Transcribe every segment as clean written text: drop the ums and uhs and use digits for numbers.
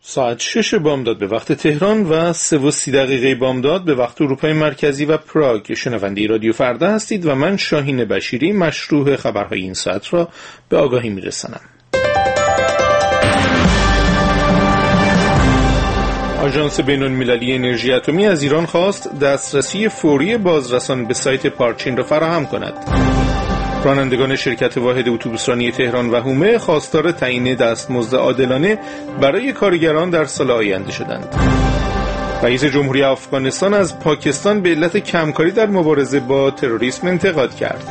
ساعت 6 بامداد به وقت تهران و 3:30 بامداد به وقت اروپای مرکزی و پراگ. شنونده رادیو فردا هستید و من شاهین بشیری مشروح خبرهای این ساعت را به آگاهی میرسانم. آژانس بین‌المللی انرژی اتمی از ایران خواست دسترسی فوری بازرسان به سایت پارچین را فراهم کند. رانندگان شرکت واحد اتوبوسرانی تهران و حومه خواستار تعیین دستمزد عادلانه برای کارگران در سال آینده شدند. رئیس جمهوری افغانستان از پاکستان به علت کمکاری در مبارزه با تروریسم انتقاد کرد.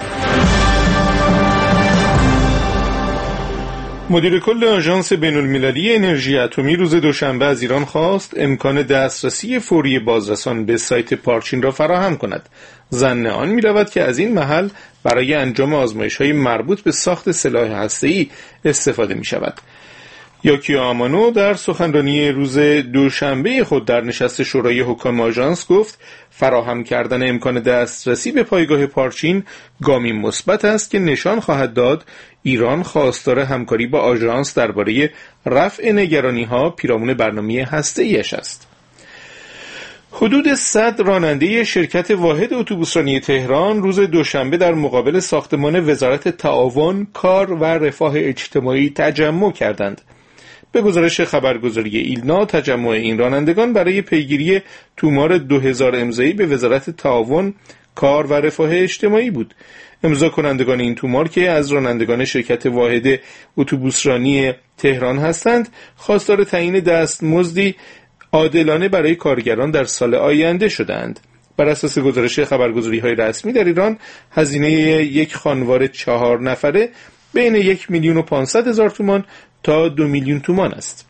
مدیر کل آژانس بین‌المللی انرژی اتمی روز دوشنبه از ایران خواست امکان دسترسی فوری بازرسان به سایت پارچین را فراهم کند. ظن آن می‌رود که از این محل برای انجام آزمایش‌های مربوط به ساخت سلاح هسته‌ای استفاده می‌شود. یاکیا آمانو در سخنرانی روز دوشنبه خود در نشست شورای حکام آژانس گفت فراهم کردن امکان دسترسی به پایگاه پارچین گامی مثبت است که نشان خواهد داد ایران خواستار همکاری با آژانس درباره رفع نگرانی‌ها پیرامون برنامه هسته‌ایش است. حدود 100 راننده شرکت واحد اتوبوسرانی تهران روز دوشنبه در مقابل ساختمان وزارت تعاون، کار و رفاه اجتماعی تجمع کردند. به گزارش خبرگزاری ایلنا، تجمع این رانندگان برای پیگیری تومار 2000 امضایی به وزارت تعاون، کار و رفاه اجتماعی بود. امضا کنندگان این تومار که از رانندگان شرکت واحد اتوبوسرانی تهران هستند، خواستار تعیین دستمزدی عادلانه برای کارگران در سال آینده شدند. بر اساس گزارش خبرگزاری‌های رسمی در ایران، هزینه یک خانوار 4 نفره بین 1,500,000 تومان تا 2 میلیون تومان است.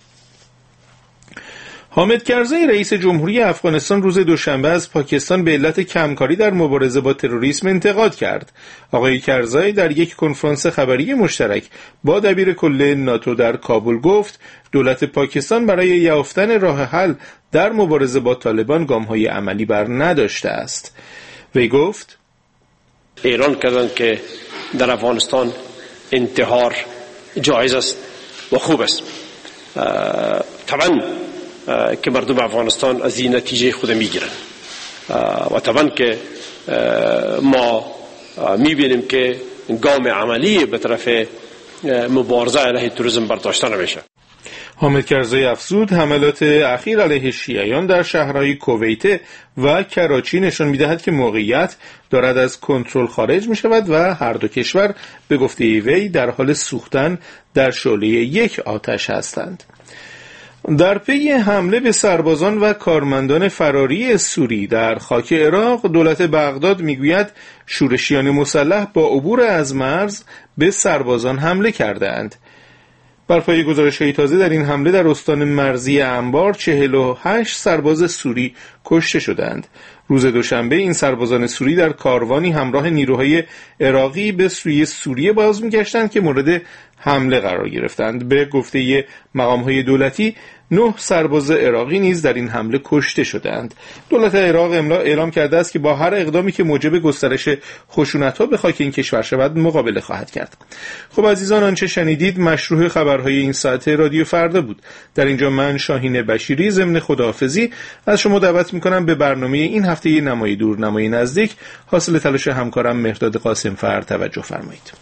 حامد کرزی رئیس جمهوری افغانستان روز دوشنبه از پاکستان به علت کمکاری در مبارزه با تروریسم انتقاد کرد. آقای کرزی در یک کنفرانس خبری مشترک با دبیر کل ناتو در کابل گفت دولت پاکستان برای یافتن راه حل در مبارزه با طالبان گام‌های عملی بر نداشته است. وی گفت ایران کردن که در افغانستان انتحار جایز است و خوب است. طبعا که مردم افغانستان از این نتیجه خود میگیرن و طبعا که ما میبینیم که گام عملی به طرف مبارزه علیه تروریسم برداشته نمیشه. حامد کرزی افزود حملات اخیر علیه شیعیان در شهرهای کویت و کراچی نشان می‌دهد که موقعیت دارد از کنترل خارج می‌شود و هر دو کشور به گفته وی در حال سوختن در شعله یک آتش هستند. در پی حمله به سربازان و کارمندان فراری سوری در خاک عراق، دولت بغداد میگوید شورشیان مسلح با عبور از مرز به سربازان حمله کردند. بر پایه گزارش‌های تازه در این حمله در استان مرزی انبار 48 سرباز سوری کشته شدند. روز دوشنبه این سربازان سوری در کاروانی همراه نیروهای عراقی به سوی سوریه باز می‌گشتند که مورد حمله قرار گرفتند. به گفته مقام‌های دولتی 9 سرباز عراقی نیز در این حمله کشته شدند. دولت عراق اعلام کرده است که با هر اقدامی که موجب گسترش خشونت‌ها به خاک این کشور شود مقابله خواهد کرد. خب عزیزان، آنچه شنیدید مشروح خبرهای این ساعت رادیو فردا بود. در اینجا من شاهین بشیری ضمن خداحافظی از شما دعوت می‌کنم به برنامه این هفته نمای دور نمای نزدیک حاصل تلاش همکارم مهرداد قاسمفر توجه فرمایید.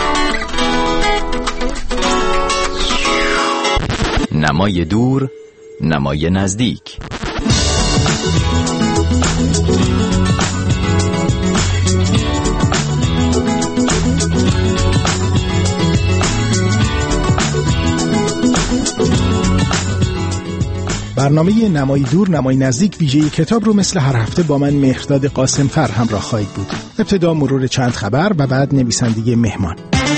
نمای دور نمای نزدیک. برنامه نمای دور نمای نزدیک ویژه کتاب رو مثل هر هفته با من مهرداد قاسمفر همراه خواهید بود. ابتدا مرور چند خبر و بعد نویسندگی مهمان.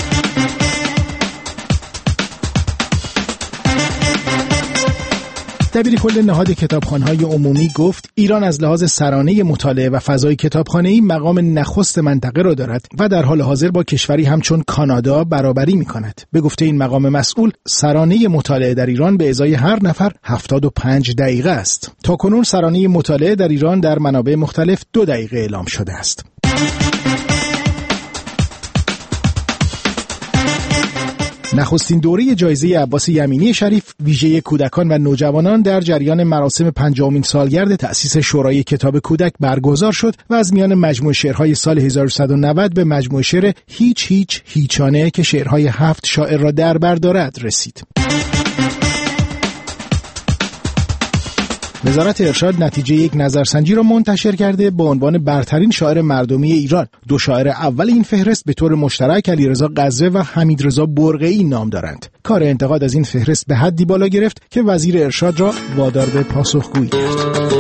دبیر کل نهاد کتابخانه‌های عمومی گفت ایران از لحاظ سرانه مطالعه و فضای کتابخانه‌ای مقام نخست منطقه را دارد و در حال حاضر با کشوری همچون کانادا برابری می‌کند. به گفته این مقام مسئول، سرانه مطالعه در ایران به ازای هر نفر 75 دقیقه است. تاکنون سرانه مطالعه در ایران در منابع مختلف 2 دقیقه اعلام شده است. نخستین دوره جایزه عباس یمینی شریف ویژه کودکان و نوجوانان در جریان مراسم 50مین سالگرد تأسیس شورای کتاب کودک برگزار شد و از میان مجموع شعرهای سال 1190 به مجموع شعر هیچ هیچانه که شعرهای 7 شاعر را در بر دارد رسید. وزارت ارشاد نتیجه یک نظرسنجی را منتشر کرده با عنوان برترین شاعر مردمی ایران. 2 شاعر اول این فهرست به طور مشترک علیرضا غزه و حمیدرضا برقعی نام دارند. کار انتقاد از این فهرست به حدی بالا گرفت که وزیر ارشاد را وادار به پاسخگویی کرد.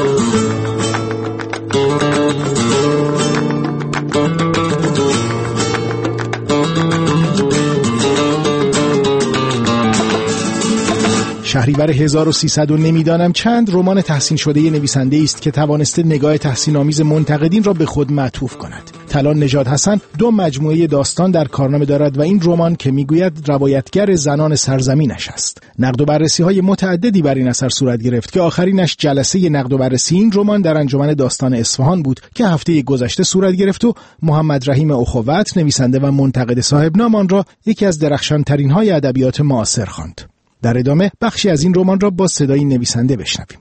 شهریور 1300 و نمیدانم چند رمان تحسین شده نویسنده است که توانسته نگاه تحسین آمیز منتقدین را به خود معطوف کند. طلال نژاد حسن 2 مجموعه داستان در کارنامه دارد و این رمان که میگوید روایتگر زنان سرزمینش است. نقد و بررسی‌های متعددی بر این اثر صورت گرفت که آخرینش جلسه نقد و بررسی این رمان در انجمن داستان اصفهان بود که هفته گذشته صورت گرفت و محمد رحیم اخوت نویسنده و منتقد صاحب نام آن را یکی از درخشان‌ترین‌های ادبیات معاصر خواند. در ادامه بخشی از این رمان را با صدای نویسنده بشنویم.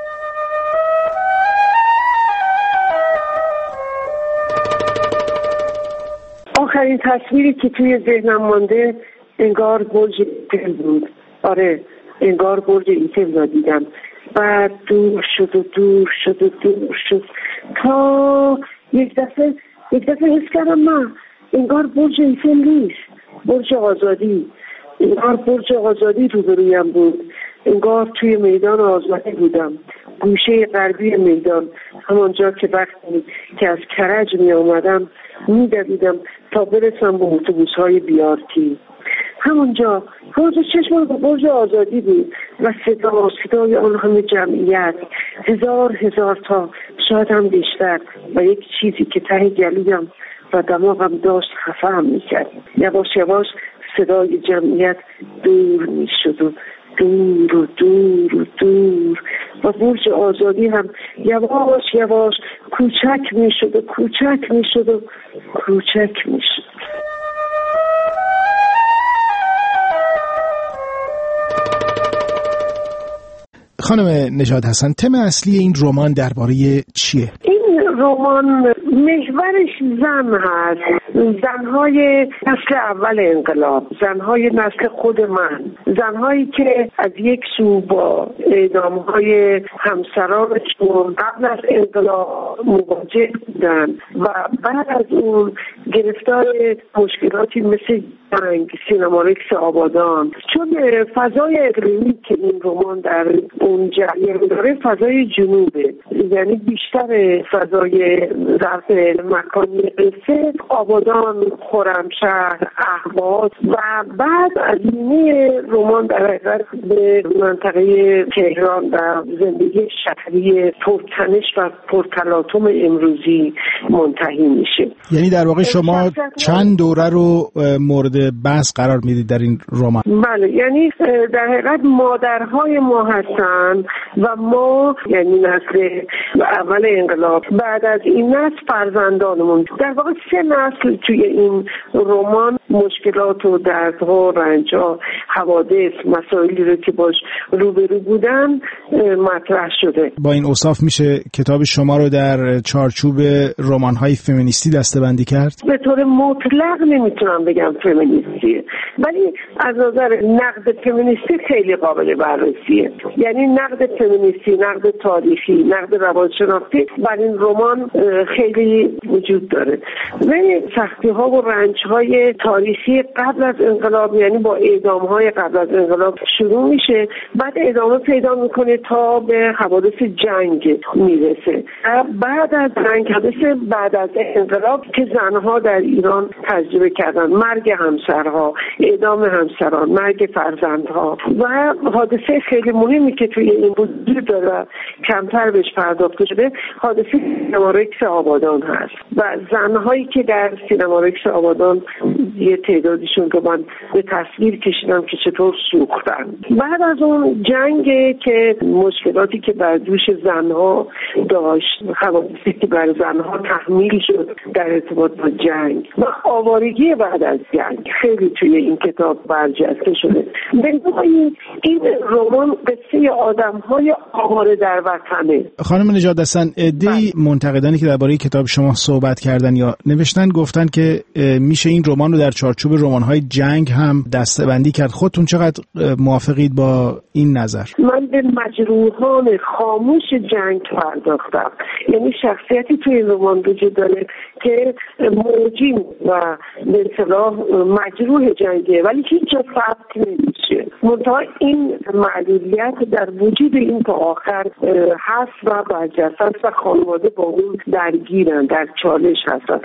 آخرین تصویری که توی ذهنم مانده انگار برج ایفل بود. آره، انگار برج ایفل را دیدم. بعد دور شد و دور شد و دور شد تا یک دفعه حس کردم نه، انگار برج ایفل نیست، برج آزادی. انگار برج آزادی روبرویم بود. انگار توی میدان آزادی بودم، گوشه غربی میدان، همانجا که وقتی که از کرج می آمدم می دویدم تا برسم به اتوبوس‌های بیارتی. همونجا چشمم به برج آزادی بود و صدای آن همه جمعیت، هزار تا، شاید هم بیشتر، و یک چیزی که ته گلویم و دماغم داشت خفه‌ام می‌کرد. یواش یواش صدای جمعیت دور می‌شد و دور و دور و دور و برج آزادی هم یواش یواش کوچک می‌شد و کوچک می‌شد و کوچک می‌شد. خانم نژاد حسن، تم اصلی این رمان درباره چیه؟ این رمان محورش زن هست، زنهای نسل اول انقلاب، زنهای نسل خود من، زنهایی که از یک سو با اعدامهای همسرانشون قبل از انقلاب مواجه بودن و بعد از اون گرفتار مشکلاتی مثل جنگ، سینماریکس آبادان. چون فضای اقلیمی که این رمان در اون جریان داره فضای جنوبه، یعنی بیشتر فضای ظرف مکانی قصه آبادان، خرمشهر، اهواز و بعد از نیمه رمان در حقیقت به منطقه تهران و زندگی شهری پرتنش و پرتلاطم امروزی منتهی میشه. یعنی در واقع شما چند دوره رو مورد بحث قرار میدید در این رمان؟ بله، یعنی در حقیقت مادرهای ما هستن و ما یعنی نسل اول انقلاب، بعد از این نسل فرزندانمون. در واقع 3 نسل توی این رمان مشکلات و دردها و رنجها، حوادث، مسائلی رو که باش روبرو بودن مطرح شده. با این اوصاف میشه کتاب شما رو در چارچوب رمان‌های فمینیستی دسته‌بندی کرد؟ به طور مطلق نمیتونم بگم فمینیستی، ولی از نظر نقد فمینیستی خیلی قابل بررسیه. یعنی نقد فمینیستی، نقد تاریخی، نقد روانشناختی بر این رمان خیلی وجود داره. ولی سختی‌ها و رنج‌های تاریخی قبل از انقلاب، یعنی با اعدام‌های قبل از انقلاب شروع میشه، بعد ادامه پیدا میکنه تا به حوادث جنگ میرسه. بعد از جنگ، حوادث بعد از انقلاب که زنها در ایران تجربه کردن، مرگ همسرها، اعدام همسران، مرگ فرزندها و حادثه خیلی مهمی که توی این وجود داره کمتر بهش پرداخته شده، حادثه سینماریکس آبادان هست و زنهایی که در سینماریکس آبادان یه تعدادیشون رو من به تصویر کشیدم که چطور سوختن. بعد از اون جنگ که مشکلاتی که بر دوش زنها داشت، حوادثی که بر زنها تحمیل شد در ارتباط با جنگ و آوارگی بعد از جنگ خیلی توی این کتاب برجسته شده. بنابراین این رمان قصه آدم‌های آواره در وطنه. خانم نژاد حسن، عده‌ای منتقدانی که درباره کتاب شما صحبت کردن یا نوشتن گفتن که میشه این رمان رو در چارچوب رمان‌های جنگ هم دسته‌بندی کرد. خودتون چقدر موافقید با این نظر؟ من به مجروحان خاموش جنگ پرداختم. یعنی شخصیتی توی این رمان وجود داره که موجیم و به اصطلاح مجروح جنگه ولی هیچ جا ثبت نمیشه. منتها این معلولیت در وجود این تا آخر هست و برجسته است و خانواده با اون درگیرن، در چالش هستن.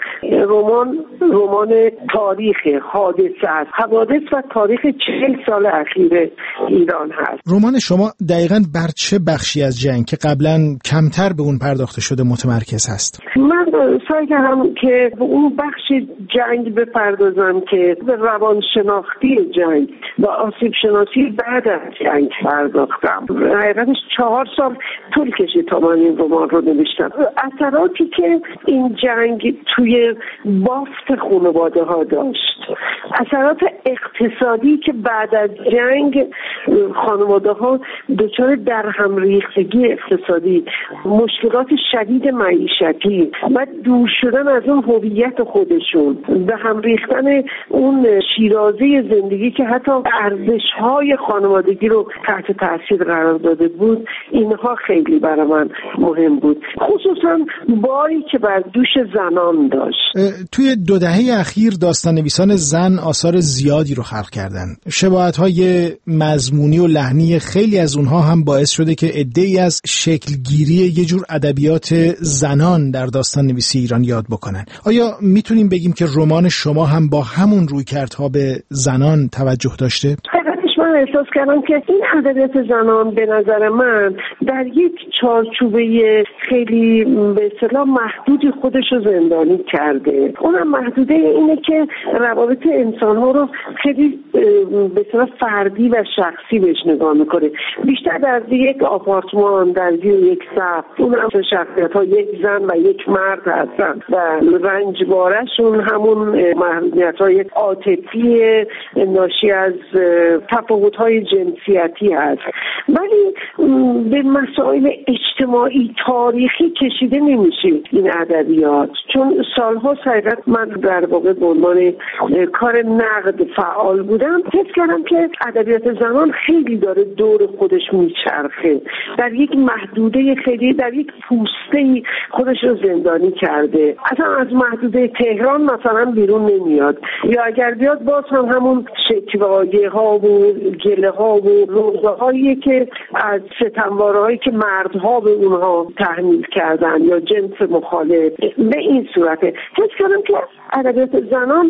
رمان تاریخ حادثه است، حوادث و تاریخ 40 سال اخیر ایران هست. رمان شما دقیقاً بر چه بخشی از جنگ که قبلا کمتر به اون پرداخته شده متمرکز هست؟ من سعی کردم که به اون بخش جنگ بپردازم که به روانشناختی جنگ و آسیب شناسی بعد از جنگ پرداختم. حقیقتش 4 سال طول کشید تا من این رمان رو نوشتم. اثراتی که این جنگ توی بافت خانواده ها داشت، اثرات اقتصادی که بعد از جنگ خانواده ها دچار در هم ریختگی اقتصادی، مشکلات شدید معیشتی و دور شدن از اون هویت خودشون، به هم ریختن اون شیرازه زندگی که حتی ارزش‌های خانوادگی رو تحت تاثیر قرار داده بود، اینها خیلی برای من مهم بود، خصوصا باری که بر دوش زنان داشت. توی 2 دهه اخیر داستان نویسان زن آثار زیادی رو خلق کردن. شباهت‌های مضمونی و لحنی خیلی از اونها هم باعث شده که عده‌ای از شکلگیری یه جور ادبیات زنان در داستان نویسی ایران یاد بکنن. آیا میتونیم بگیم که رمان شما هم با همون رویکردها به زنان توجه داشته؟ من احساس کردم که این ادبیات زنان به نظر من در یک چارچوبه خیلی به اصطلاح محدودی خودش رو زندانی کرده. اونم محدوده اینه که روابط انسان‌ها رو خیلی به اصطلاح فردی و شخصی بهش نگاه میکنه. بیشتر در یک آپارتمان، در یک صف، اونم شخصیت‌ها یک زن و یک مرد هستن و رنجبارشون همون محدودیت‌های عاطفی ناشی از تفاوت‌های جنسیتی هست، ولی به مسائل اجتماعی تاریخی کشیده نمیشه این ادبیات. چون سالها حقیقت من در واقع به عنوان کار نقد فعال بودم، حس کردم که ادبیات زنان خیلی داره دور خودش میچرخه، در یک محدوده خیلی، در یک پوسته‌ای خودش رو زندانی کرده، اصلا از محدوده تهران مثلا بیرون نمیاد، یا اگر بیاد باز هم همون شکوایه‌ها و گله‌ها و روزه‌هایی که از ستموارهایی که مردها به اونها تحمیل کردن یا جنس مخالف، به این صورته. حس کردم که ادبیات زنان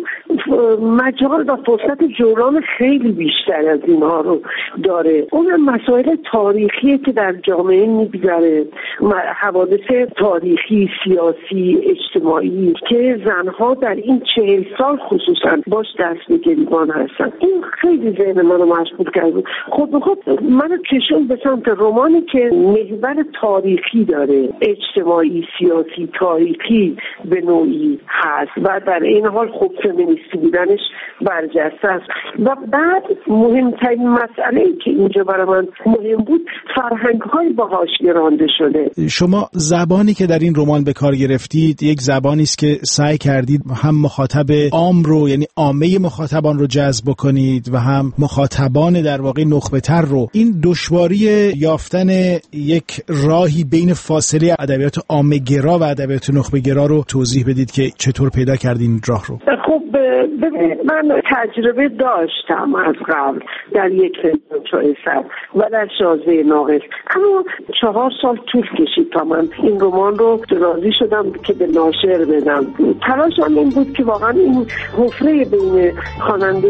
مجال و فرصت جولان خیلی بیشتر از اینها رو داره. اون مسائل تاریخی که در جامعه میگذره، حوادث تاریخی، سیاسی، اجتماعی که زنها در این 40 سال خصوصا باش دست به گریبان هستن، این خیلی ذهن منو مشغول کرد. خود به خود منو کشون به سمت رمانی که محور تاریخی داره، اجتماعی، سیاسی، تاریخی به نوعی هست و در این حال خوب فمینیستی بودنش برجسته است. و بعد مهمترین مسئله که اینجا برای من مهم بود، فرهنگ‌های باهاش گرانده شده. شما زبانی که در این رمان به کار گرفتید یک زبانی است که سعی کردید هم مخاطب عام رو، یعنی عامه مخاطبان رو جذب کنید و هم مخاطبان در واقع نخبه‌تر رو. این دشواری یافتن یک راهی بین فاصله ادبیات عامه‌گرا و ادبیات نخبه‌گرا رو توضیح بدید که چطور پیدا کردین راه رو. خب ببینید، من تجربه داشتم از قبل در یک فیلم و در شازده ناقص، اما 4 سال طول کشید تا من این رمان رو راضی شدم که به ناشر بدم. تلاشم این بود که واقعا این حفره بین خواننده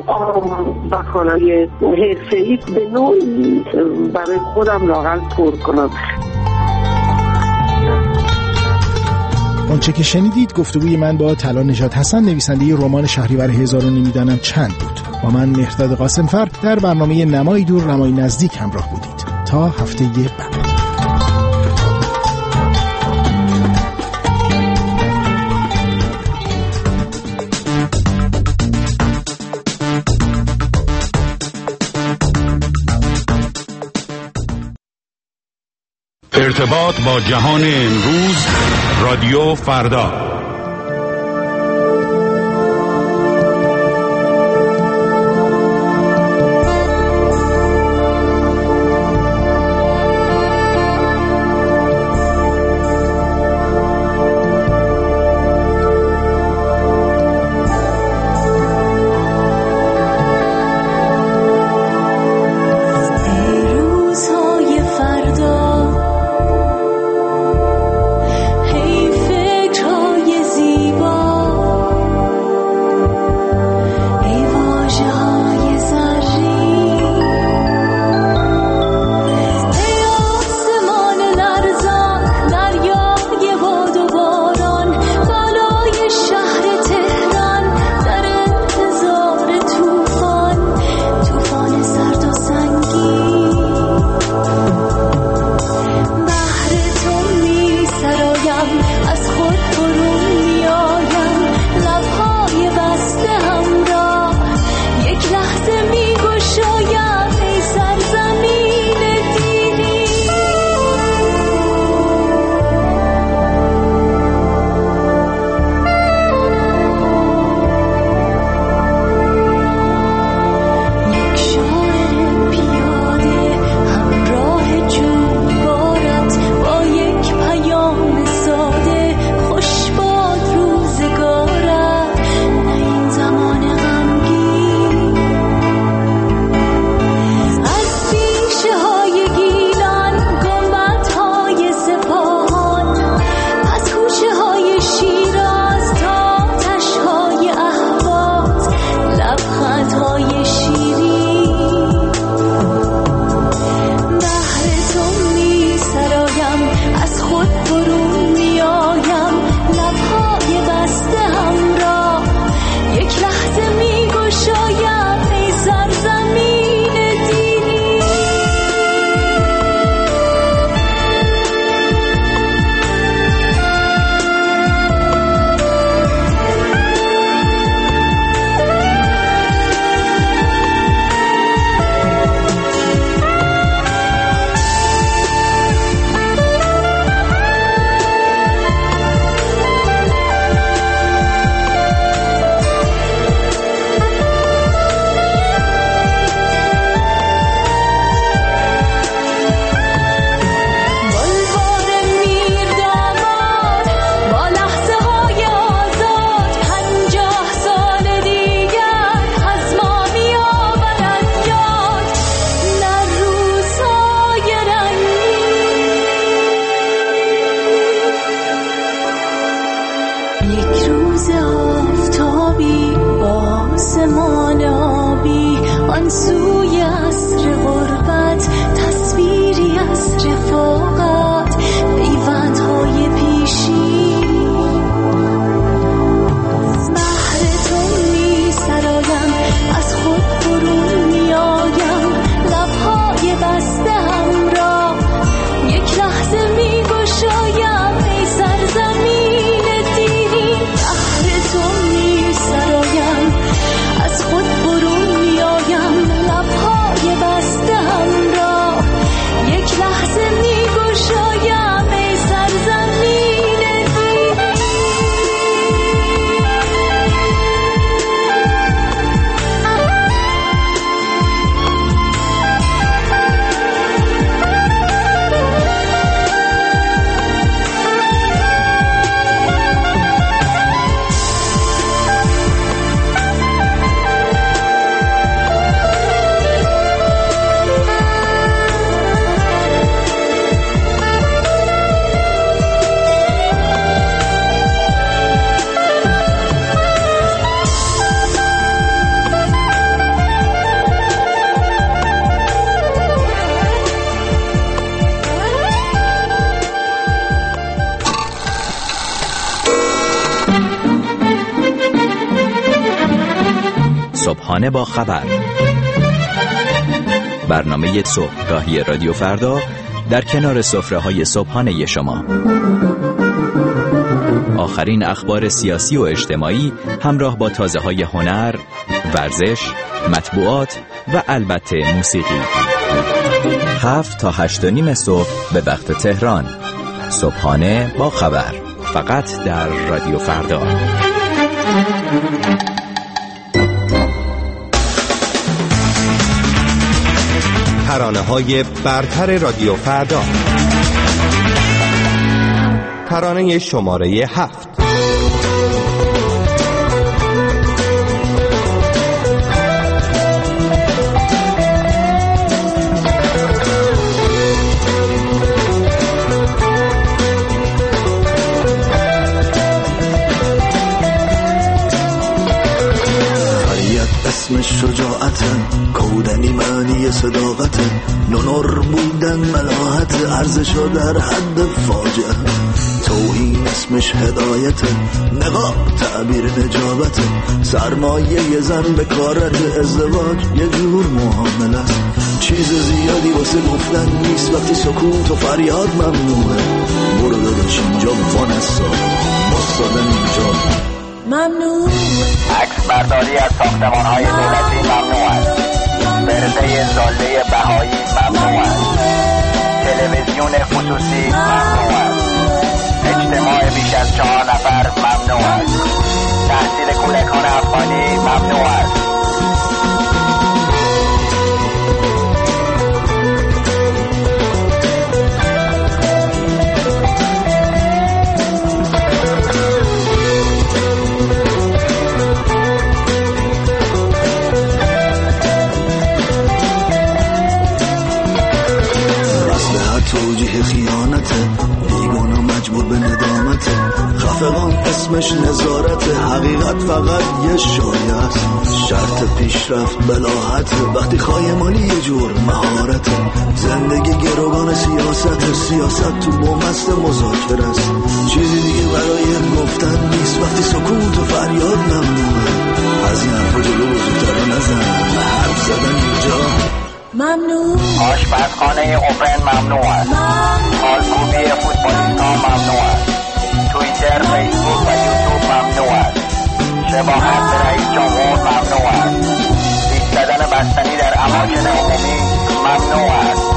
عام و خواننده حرفه‌ای به نوعی برای خودم لااقل پر کنم. آنچه که شنیدید گفتگوی من با طلا نژاد حسن، نویسنده رمان شهریور 1000 و نمیدانم چند بود. با من مهرداد قاسمفر در برنامه نمای دور نمای نزدیک همراه بودید. تا هفته بعد. ارتباط با جهان امروز، رادیو فردا. از خود برون میایم. صبحانه با خبر، برنامه صبحگاهی رادیو فردا در کنار سفره‌های صبحانه شما. آخرین اخبار سیاسی و اجتماعی همراه با تازه‌های هنر، ورزش، مطبوعات و البته موسیقی. 7 تا 8:30 صبح به وقت تهران. صبحانه با خبر، فقط در رادیو فردا. ترانه‌های برتر رادیو فردا. ترانه شماره 7. اسمش شجاعته، کودنی معنی صداقته، نونر بودن ملاحت، ارزشو در حد فاجعه، توهین اسمش هدایته، نقاب تعبیر نجابته، سرمایه زن به کارت، ازدواج یه جور معامله است، چیز زیادی واسه گفتن نیست وقتی سکوت و فریاد ممنوعه، برو داداش اینجا وانسا، بستادن اینجا ممنوع. عکس برداری از ساختمان‌های دولتی ممنوع است. برده زاله بهایی ممنوع است. تلویزیون خصوصی ممنوع است. اجتماع بیش از 4 نفر ممنوع است. تحصیل کودکان افغانی ممنوع است. توجیه خیانته، بیگانه مجبور به ندامته، خفقان اسمش نظارته، حقیقت فقط یه شایعه است، شرط پیشرفت بلاحته، وقتی خایمانی یه جور مهارته، زندگی گروگان سیاست تو بومست مذاکره است، چیزی دیگه برای گفتن نیست وقتی سکوت و فریاد ممنوعه، از این حرفا جلو بزرگترا نزن، حرف زدن اینجا ممنوع. آشپزخانه اوپن ممنوع است. خالکوبی فوتبالیست‌ها ممنوع است. توییتر، فیسبوک و یوتیوب ممنوع است. شباهت به رئیس جمهور ممنوع است. لیست زدن بستنی در اماکن عمومی ممنوع است.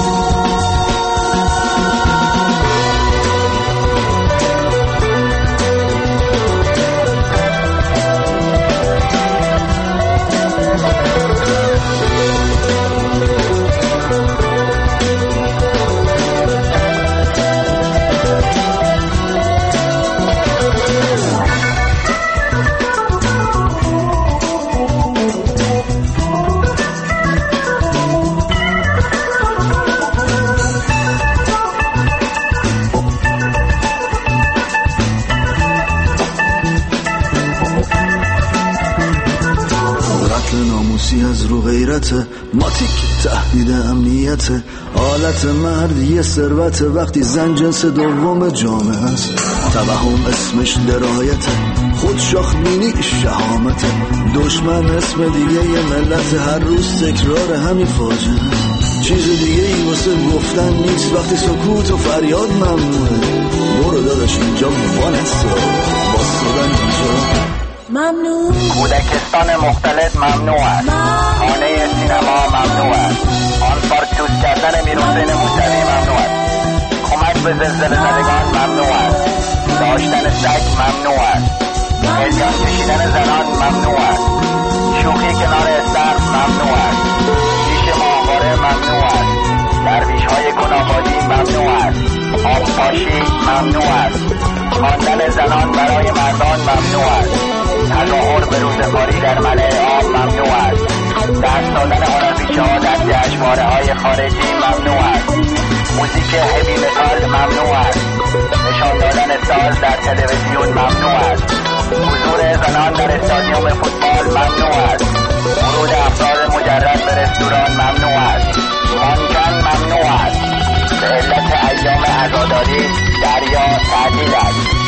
از رو غیرت ماتیک تهدید امنیت، آلت مرد یه ثروت وقتی زن جنس دوم جامعه است، توهم اسمش درایت، خود شاخبینی شهامت، دشمن اسم دیگه یه ملت، هر روز تکرار همین فاجعه، چیز دیگه ای واسه گفتن نیست وقتی سکوت و فریاد ممنوعه، برو داداش اینجا وانسا، باستادن اینجا ممنوع. کودکستان مختلط ممنوع است. خانه سینما ممنوع است. آن پارک دوست کردن میرحسین موسوی ممنوع است. کمک به زلزله زدگان ممنوع است. داشتن سگ ممنوع است. هلیان کشیدن زنان ممنوع است. شوخی کنار استخر ممنوع است. پیش ماهواره ممنوع است. درویش‌های گناه‌بازی ممنوع است. آبپاشی ممنوع است. خواندن زنان برای مردان ممنوع است. تظاهر به روزگاری در ملأ عام ممنوع است. دست دادن هنرپیشه‌ها در جشنواره‌های خارجی ممنوع است. موزیک هوی متال ممنوع است. نشان دادن ساز در تلویزیون ممنوع است. حضور زنان در استادیوم فوتبال ممنوع است. ورود افراد مجرد به رستوران ممنوع است. مانکن ممنوع است. به علت ایام عزاداری دریا تعطیل است.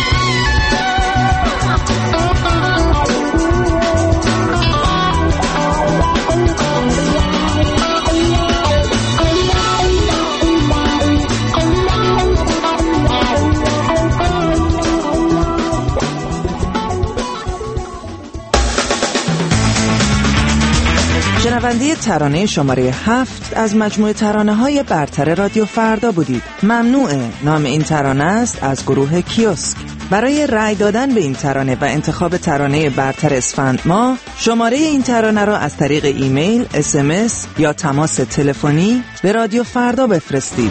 شنونده ترانه شماره 7 از مجموعه ترانه‌های برتر رادیو فردا بودید. ممنوعه نام این ترانه است از گروه کیوسک. برای رأی دادن به این ترانه و انتخاب ترانه برتر اسفند ماه، شماره این ترانه را از طریق ایمیل، SMS یا تماس تلفنی به رادیو فردا بفرستید.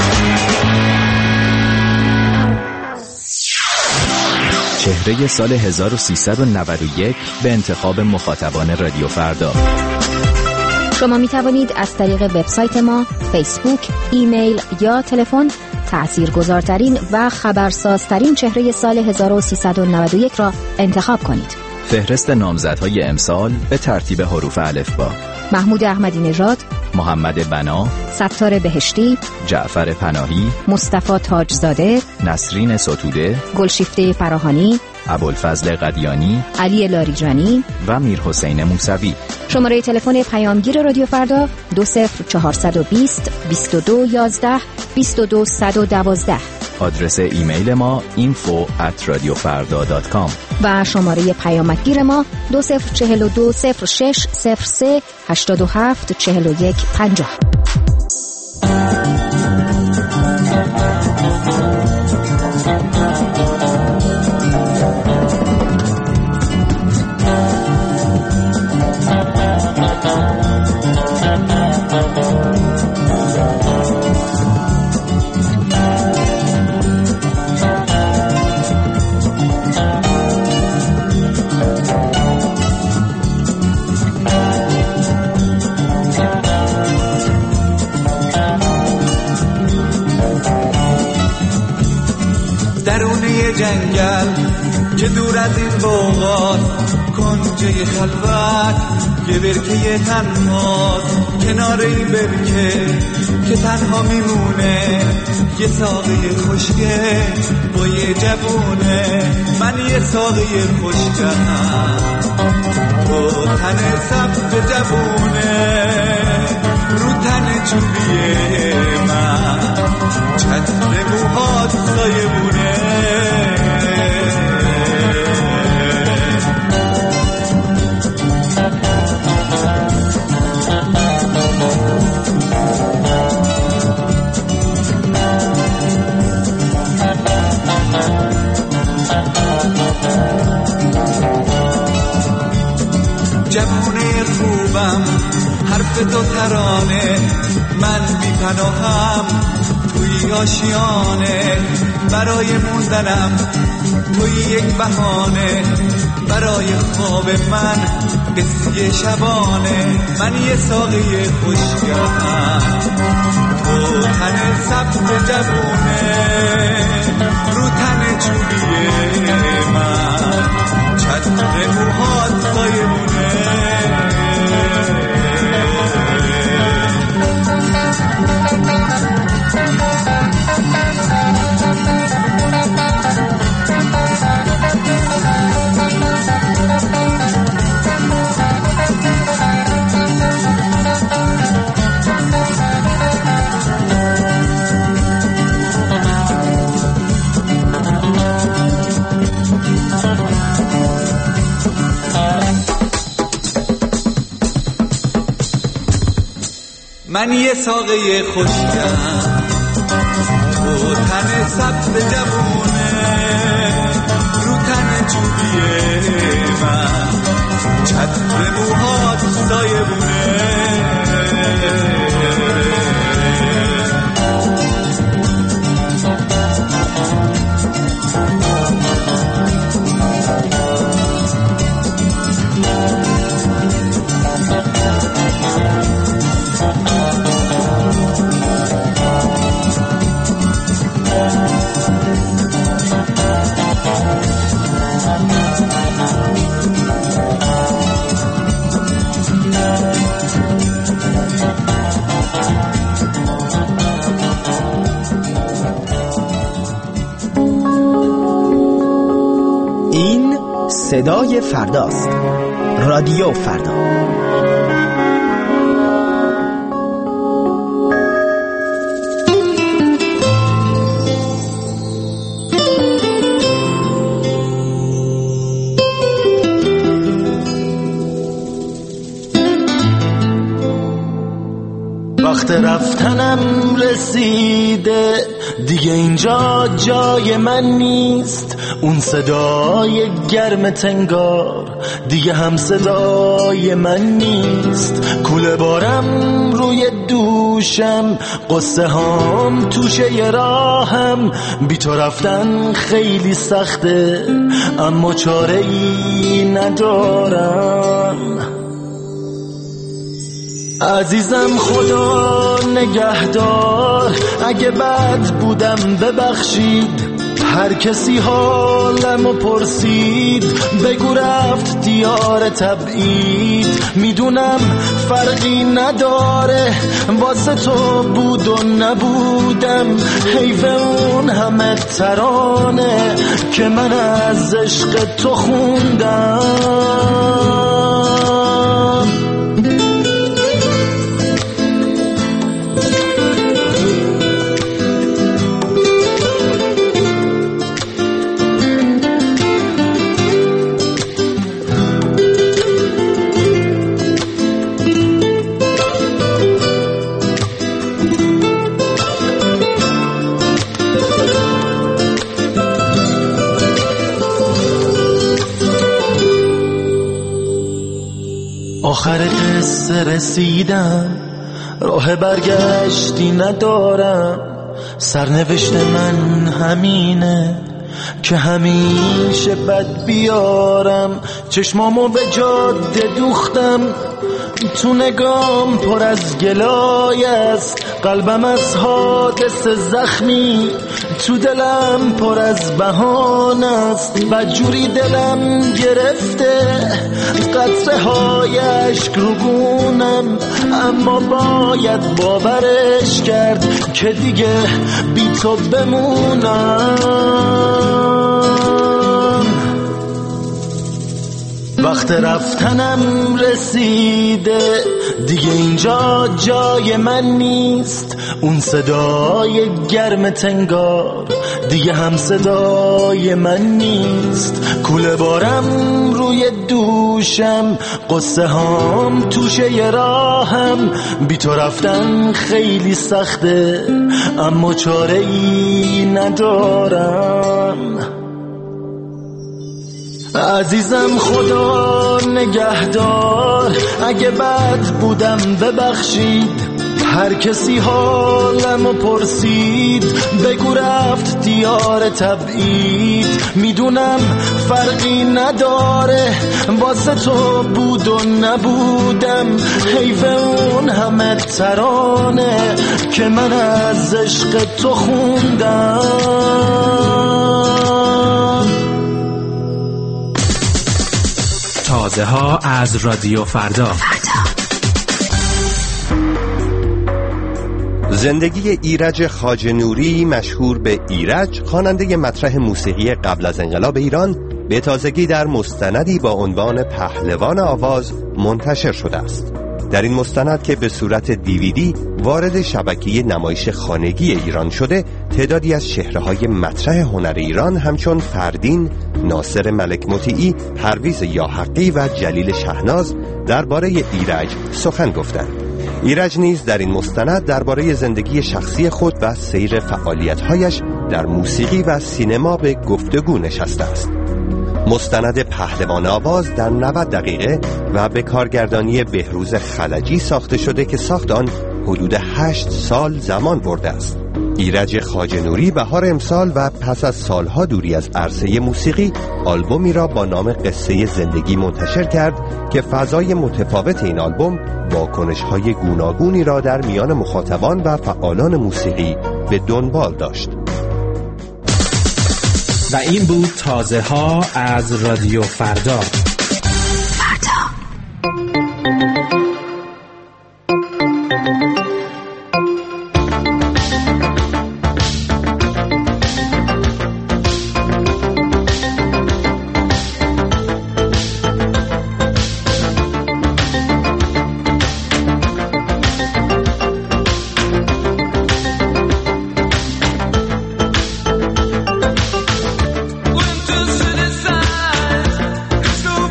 چهره سال 1391 به انتخاب مخاطبان رادیو فردا. شما می توانید از طریق وبسایت ما، فیسبوک، ایمیل یا تلفن تأثیرگذارترین و خبرسازترین چهره سال 1391 را انتخاب کنید. فهرست نامزدهای امسال به ترتیب حروف الفبا: محمود احمدی نژاد، محمد بنا، ستار بهشتی، جعفر پناهی، مصطفی تاجزاده، نسرین ستوده، گلشیفته فراهانی، ابوالفضل قدیانی، علی لاریجانی و میرحسین موسوی. شماره تلفن پیامگیر رادیو فردا 20420 2211 22112. آدرس ایمیل ما info@radiofarda.com و شماره پیامگیر ما 2042 06 03 87 41 50. درونه جنگل که دور از این بوغات، کنجه خلوت یه برکه تنهاست، کنار این برکه که تنها میمونه یه ساقه خشکه با یه جوونه. من یه ساقه خشکم با تن سبز جوونه، رو تن چوبیه من چتر موهات سایه بونه. جوونه خوبم حرف تو ترانه، من بی پناهم توی آشیانه، برای موندنم توی یک بهانه، برای خواب من قصه شبانه. من یه ساقه خشکم تو تن سبز جوونه، رو تن چوبیه من چتر موهات سایه بونه. من یه ساقه خشکم تو تن سبز جوونه، رو تن چوبیه من چتر موهات سایه بونه. این صدای فرداست. رادیو فردا. وقت رفتنم رسیده، دیگه اینجا جای من نیست. اون صدای گرم تنگار دیگه هم صدای من نیست. کوله بارم روی دوشم، قصه هام توشه ی راهم. بی تو رفتن خیلی سخته اما چاره ای ندارم. عزیزم خدا نگهدار، اگه بد بودم ببخشید. هر کسی حالمو پرسید بگو رفت دیار تبعید. میدونم فرقی نداره واسه تو بود و نبودم. حیف اون همه ترانه که من از عشق تو خوندم. آخر قصه رسیدم، راه برگشتی ندارم. سرنوشت من همینه که همیشه بد بیارم. چشمامو به جاده دوختم، تو نگام پر از گلای است. قلبم از حادث زخمی، تو دلم پر از بهانه است. بدجوری دلم گرفته قطره های اشک رو گونم، اما باید باورش کرد که دیگه بی تو بمونم. وقت رفتنم رسیده، دیگه اینجا جای من نیست. اون صدای گرم تنگار دیگه هم صدای من نیست. کوله بارم روی دوشم، قصه هام توشه ی راهم. بی تو رفتن خیلی سخته اما چاره ای ندارم. عزیزم خدا نگهدار، اگه بد بودم ببخشید. هر کسی حالمو پرسید بگو رفت دیار تبعید. میدونم فرقی نداره واسه تو بود و نبودم. حیف اون همه ترانه که من از عشق تو خوندم. تازه ها از رادیو فردا. زندگی ایرج خواجه نوری مشهور به ایرج، خواننده مطرح موسیقی قبل از انقلاب ایران، به تازگی در مستندی با عنوان پهلوان آواز منتشر شده است. در این مستند که به صورت دیویدی وارد شبکه نمایش خانگی ایران شده، تعدادی از چهره‌های مطرح هنر ایران همچون فردین، ناصر ملک مطیعی، پرویز یاحقی و جلیل شهناز درباره ایرج سخن گفتند. ایرج نیز در این مستند درباره زندگی شخصی خود و سیر فعالیت‌هایش در موسیقی و سینما به گفتگو نشسته است. مستند پهلوان آواز در 90 دقیقه و به کارگردانی بهروز خلجی ساخته شده که ساخت آن حدود 8 سال زمان برده است. ایرج خواجه نوری بهار امسال و پس از سالها دوری از عرصه موسیقی، آلبومی را با نام قصه زندگی منتشر کرد که فضای متفاوت این آلبوم واکنش‌های گوناگونی را در میان مخاطبان و فعالان موسیقی به دنبال داشت. و این بود تازه ها از رادیو فردا. Went to city side, it's the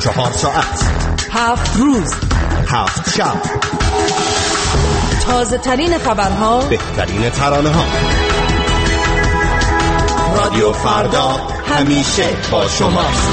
24 ساعت، 7 روز، 7 شب، تازه ترین خبرها، بهترین ترانه ها. رادیو فردا همیشه با شماست.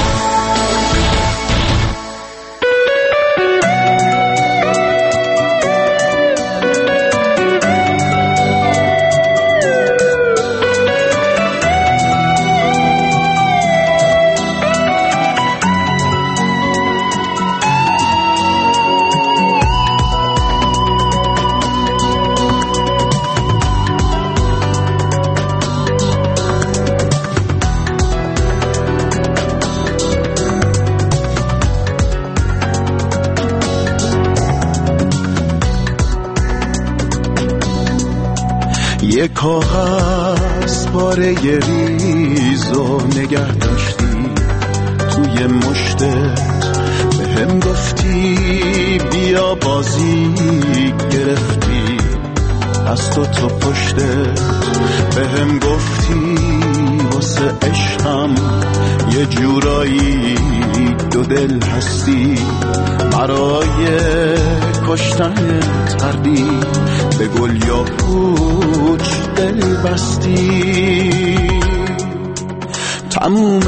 یک کاغذ باره ریزو نگه داشتی توی مشتت، به هم گفتی بیا بازی گرفتی از تو پشتت، به هم گفتی واسه عشقم یه جورایی دو دل هستی، برای کشتن تردی به گل یا پوچ دل بستی. تموم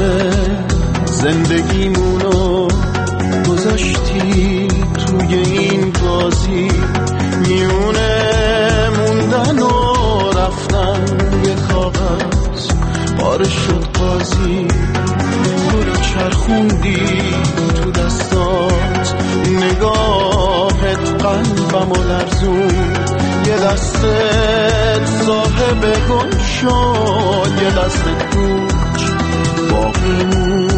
زندگیمونو گذاشتی توی این بازی، میونه موندن و رفتن یه کاغذ پاره شد قاضی، رو چرخوندی تو دستات نگاهت قلبمو لرزون، یه دستت صاحب گل شد یه دستت کوچ باقی موند.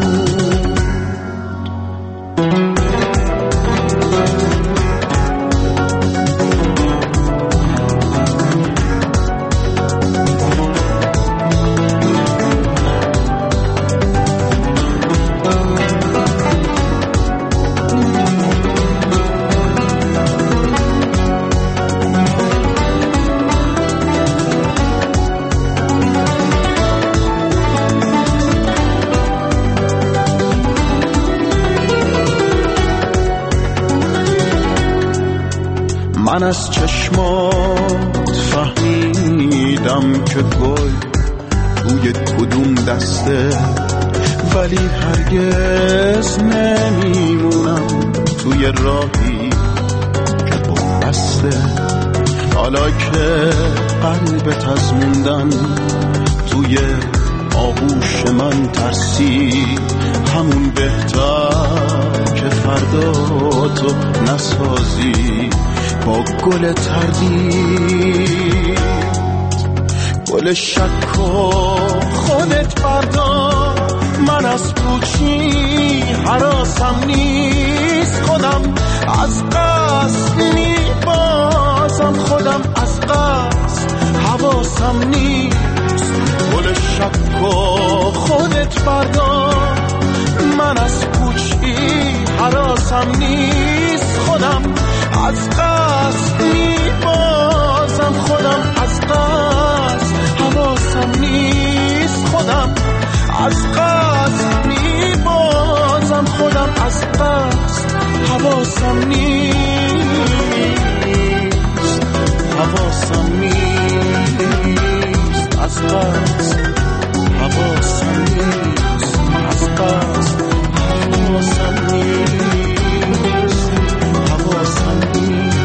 من از چشمات فهمیدم که گل توی کدوم دسته، ولی هرگز نمیمونم توی راهی که بسته. حالا که قلبت از موندن توی آغوش من ترسی، همون بهتر که فردا تو نسازی با گل تردید، گل شک و خودت فردا. من از پوچی حراسم نیست، خودم از قصد میبازم، خودم از قصد حواسم نیست، گل شک و خودت فردا. من از پوچی حراسم نیست، خودم از قصد میبازم، خودم از قصد حواسم نیست، خودم از قصد میبازم، خودم از قصد حواسم نیست، حواسم نیست، از قصد حواسم نیست، از قصد حواسم نیست، حواسم نیست.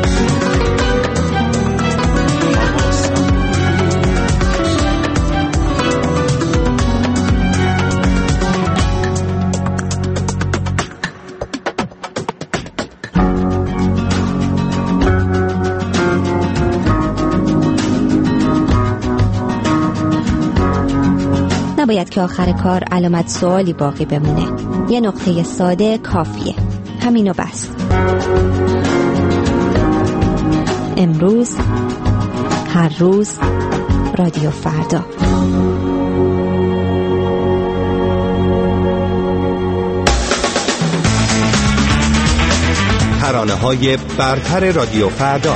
نباید که آخر کار علامت سوالی باقی بمونه. یه نقطه ساده کافیه. همینو بس. امروز، هر روز، رادیو فردا. ترانه‌های برتر رادیو فردا.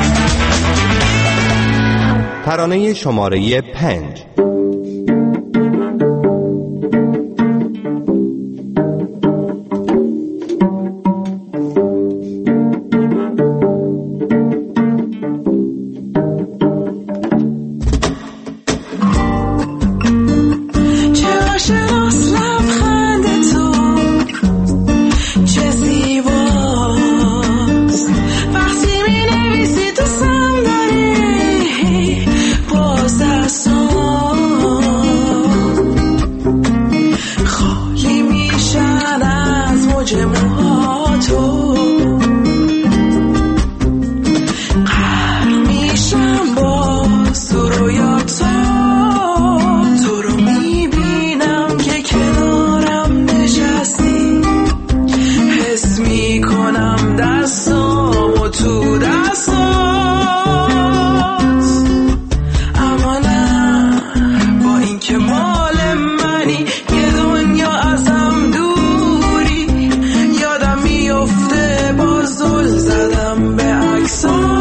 ترانه شماره 5. ریشه موهاتو غرق میشم با سرویاتو تو رو میبینم که کنارم نشستی حس میکنم دستامو تو دستات اما نه با این که مال منی یه دنیا ازم دوری یادم میفته با زل زدم به عکسات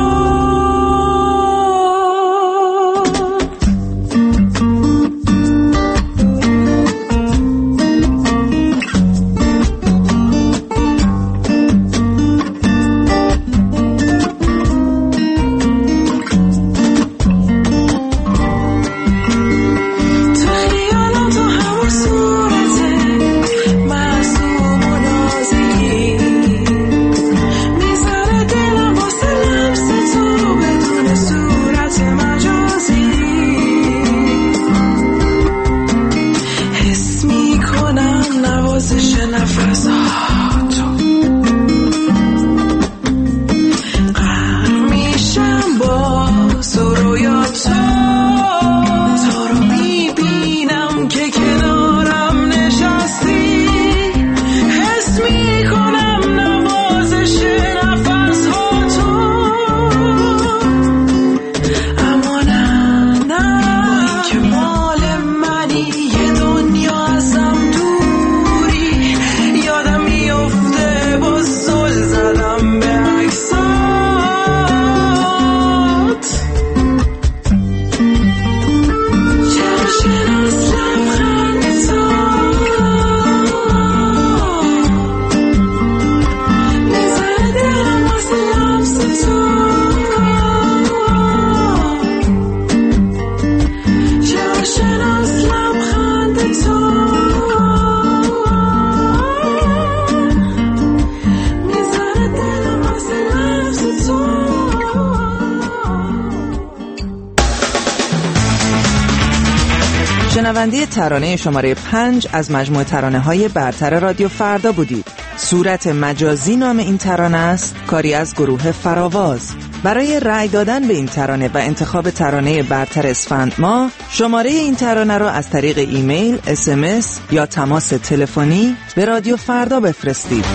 شنونده ترانه شماره 5 از مجموعه ترانه‌های برتر رادیو فردا بودید. صورت مجازی نام این ترانه است، کاری از گروه فراواز. برای رأی دادن به این ترانه و انتخاب ترانه برتر اسفند ماه، شماره این ترانه را از طریق ایمیل، SMS یا تماس تلفنی به رادیو فردا بفرستید.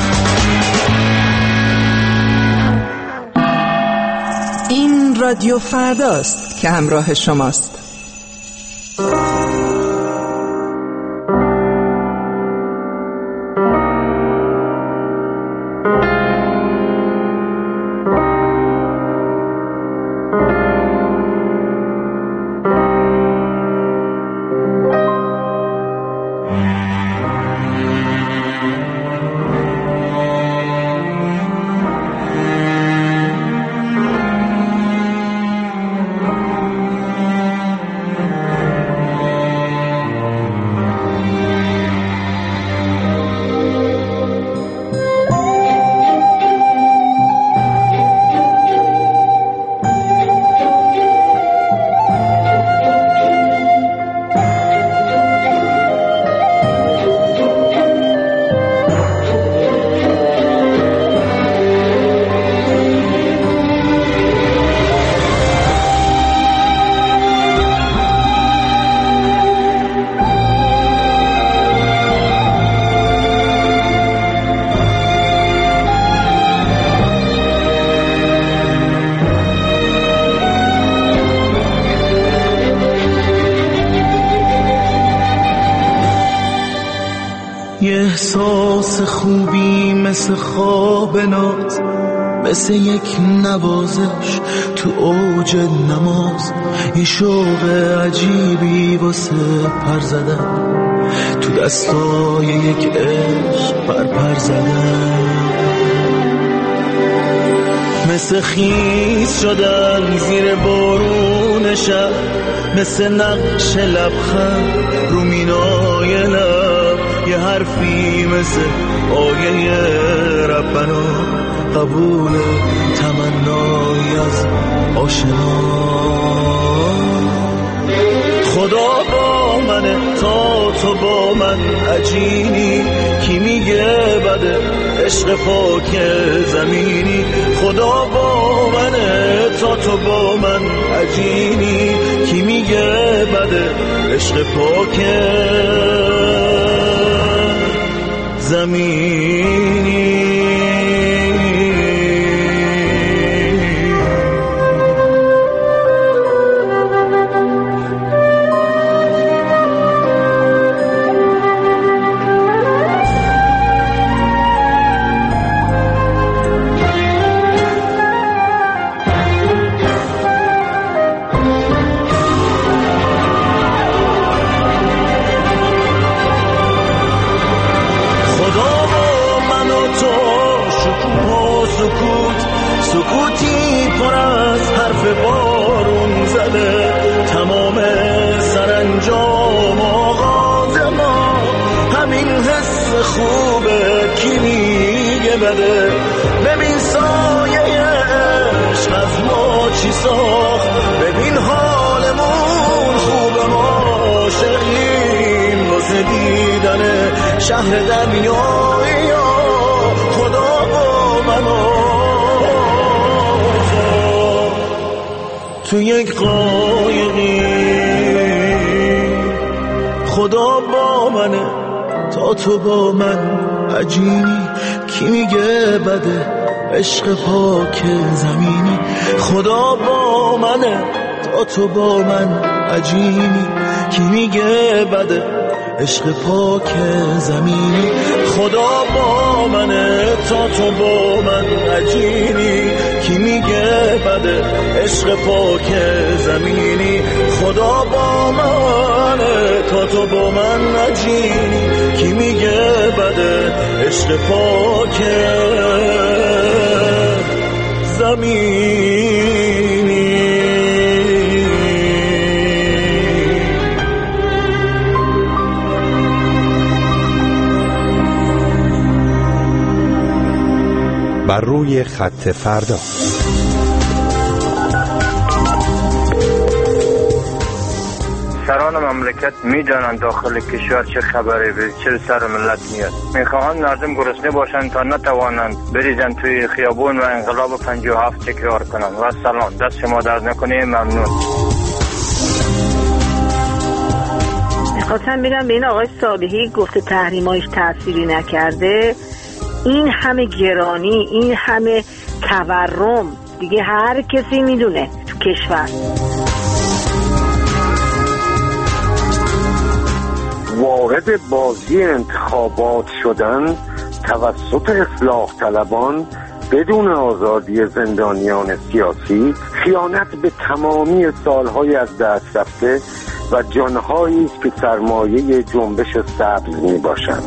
این رادیو فرداست که همراه شماست. احساس خوبی مثل خواب ناز، مثل یک نوازش تو اوج نماز، یه شوق عجیبی واسه پر زدن، تو دستای یک عشق پر زدن، مثل خیس شدن زیر بارون شب، مثل نقش لبخند رو مینای لب، یه حرفی مثل آیه ربنا، قبول تمنای از آشنا. خدا با منه تا تو با من عجینی، کی میگه بده عشق پاک زمینی. خدا با منه تا تو با من عجینی، کی میگه بده عشق پاک زمینی. سکوتی پر از حرف بارون زده، تمام سرانجام آغاز ما همین حس خوبه، کی میگه بده. ببین سایه عشق از ما چی ساخت، ببین حالمون خوبه، ما عاشقیم واسه دیدن شهر دنیایی. خدا با منو تو یک قایقی، خدا با منه تا تو با من عجینی، کی میگه بده عشق پاک زمینی. خدا با منه تا تو با من عجینی، کی میگه بده عشق پاک زمینی. خدا با منه تا تو با من عجینی، کی میگه بده عشق پاک زمینی. خدا با منه تا تو با من عجینی، کی میگه بده عشق پاک زمینی. بر روی خط فردا. سران مملکت میدانند داخل کشور چه خبری به چه سر ملت میاد. میخواهند مردم گرسنه باشند تا نتوانند بریزند توی خیابون و انقلاب 57 تکرار کنند. و سلام، دست شما درد نکنه، ممنون. میخواستم بگم به این آقای صالحی گفته تحریمایش تأثیری نکرده. این همه گرانی، این همه تورم دیگه هر کسی میدونه تو کشور. وارد بازی انتخابات شدن توسط اصلاح طلبان بدون آزادی زندانیان سیاسی خیانت به تمامی سالهای از دست رفته و جانهایی است که سرمایه جنبش سبز می باشند.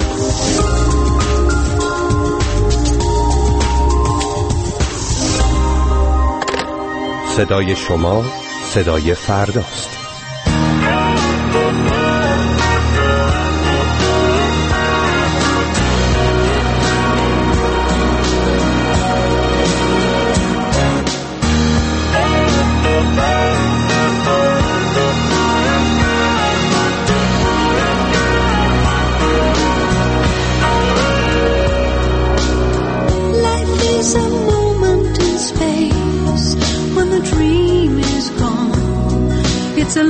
صدای شما صدای فرداست. It's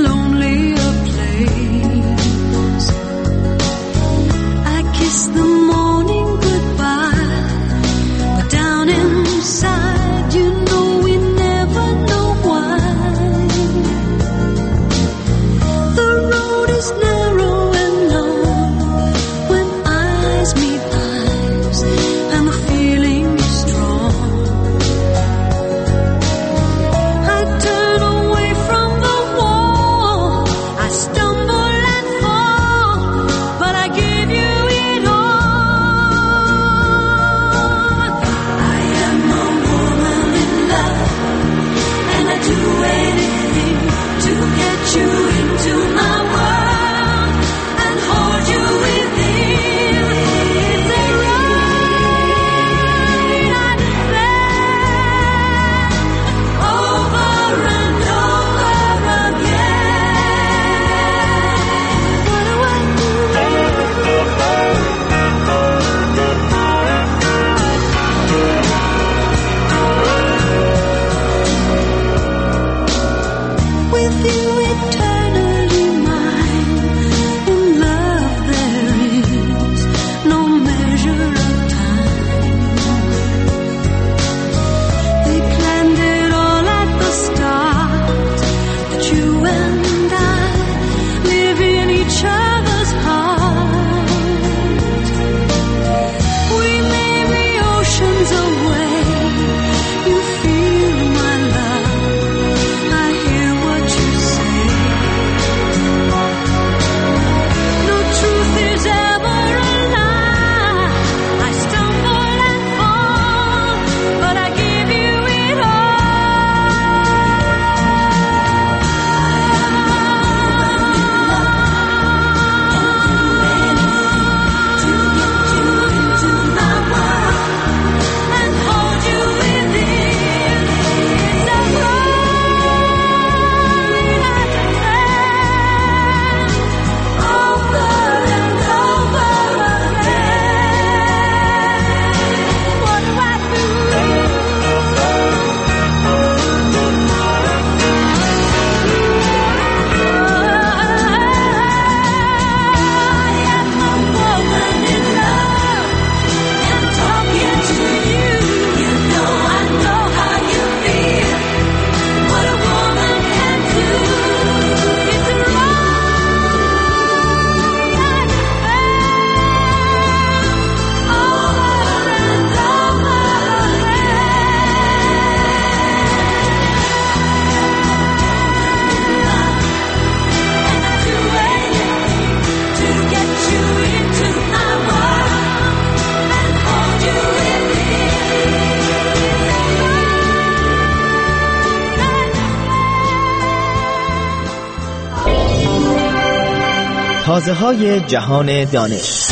تازه‌های جهان دانش.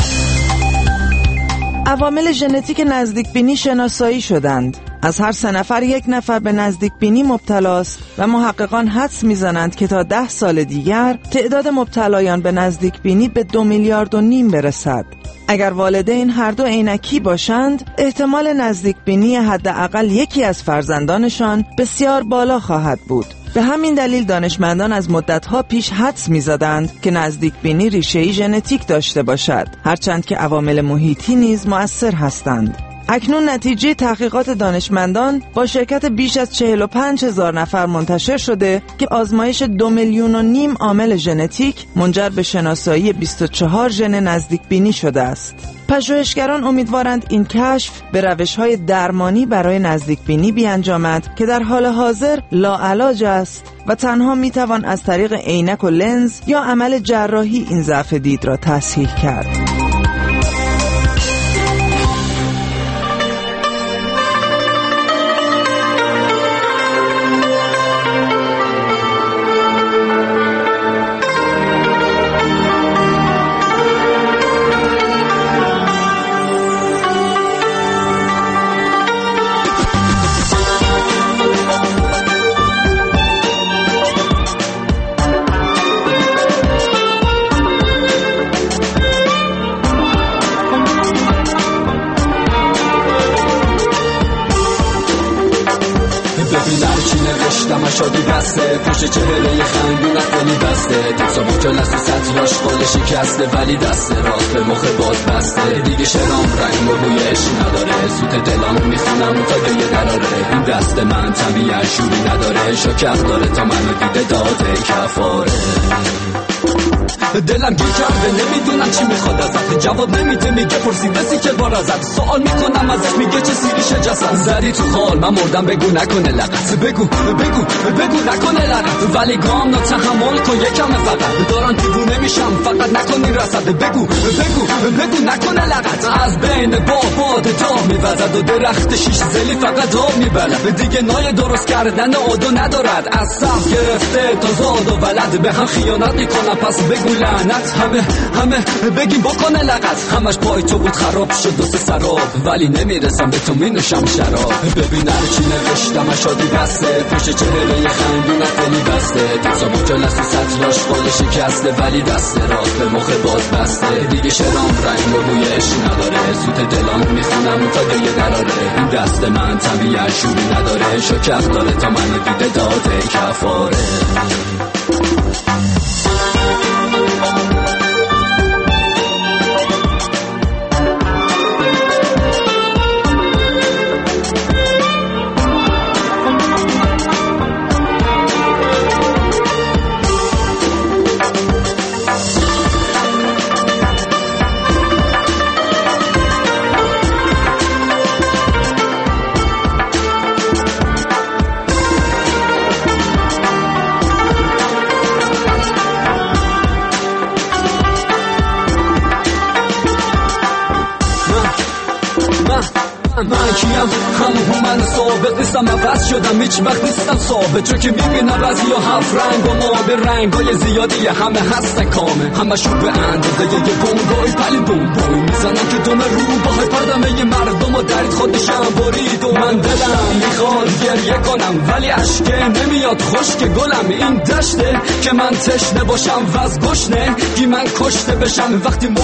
عوامل ژنتیک نزدیک بینی شناسایی شدند. از هر 3 نفر 1 نفر به نزدیک بینی مبتلاست و محققان حدس میزنند که تا 10 سال دیگر تعداد مبتلایان به نزدیک بینی به 2.5 میلیارد برسد. اگر والدین هر دو عینکی باشند، احتمال نزدیک بینی حداقل یکی از فرزندانشان بسیار بالا خواهد بود. به همین دلیل دانشمندان از مدت‌ها پیش حدس می‌زدند که نزدیک بینی ریشه‌ای ژنتیک داشته باشد، هرچند که عوامل محیطی نیز مؤثر هستند. اکنون نتیجه تحقیقات دانشمندان با شرکت بیش از 45,000 نفر منتشر شده که آزمایش 2.5 میلیون عامل ژنتیک منجر به شناسایی 24 ژن نزدیک بینی شده است. پژوهشگران امیدوارند این کشف به روش‌های درمانی برای نزدیک بینی بیانجامد که در حال حاضر لاعلاج است و تنها میتوان از طریق عینک و لنز یا عمل جراحی این ضعف دید را تصحیح کرد. شادی بسته پشت چهره خندونت دلی بسته تصابو کلاس و سطراش قال شکسته ولی دست راست به مخ باز بسته دیگه شرام رنگ و بویش نداره سوت دلام میخونم تا یه دراره این دست من طبیعه شوری نداره شکر داره تا منو دیده داده کفاره دلم گیر کرده نمیدونم چی میخواد ازت جواب نمیده میگه پرسیدسی که بار ازت سوال میکنم ازش میگه چه سیریشه جسد زدی تو خال من مردم بگو نکنه لغت بگو نکنه لغت ولی گام نتحمل کن یکم فقط دارن دیوونه میشم فقط نکنی رسد بگو نکنه لغت از بین باد دام میوزد و درخت شیش زلی فقط آب میبلد دیگه نای درست کردن عادو ندارد از صف گرفته تا زاد و ولد به هم خیانت میکنم پس بگو لعنت همه بگیم بکنه لغت همش پای تو بود خراب شد و سراب ولی نمیرسم به تو مینوشم شراب ببین هر چی نوشتم شادی بسته پشت چهره خندونت دلی بسته تصابو جلس و سطراش قال شکسته ولی دست راست به مخ باز بسته دیگه شرام رنگ و بویش نداره سوت دلام میخونم تا یه دراره این دست من طبیعه شوری نداره شکر داره تا منو دیده داده کفاره من کیم همون من ثابت نیستم عوض شدم هیچ وقت نیستم ثابت چون که میبینم بعضی ها 7 رنگ و ما به رنگای زیادی همه هستن کامه همشون به اندازه یه بونگای پلی بوم میزنم که دوم رو با پردمه یه مردم و درید خودشم برید و من دلم میخواد گریه کنم ولی عشقه نمیاد خشک گلم این دشته که من تشنه باشم و از گشنه گی من کشته بشم وقتی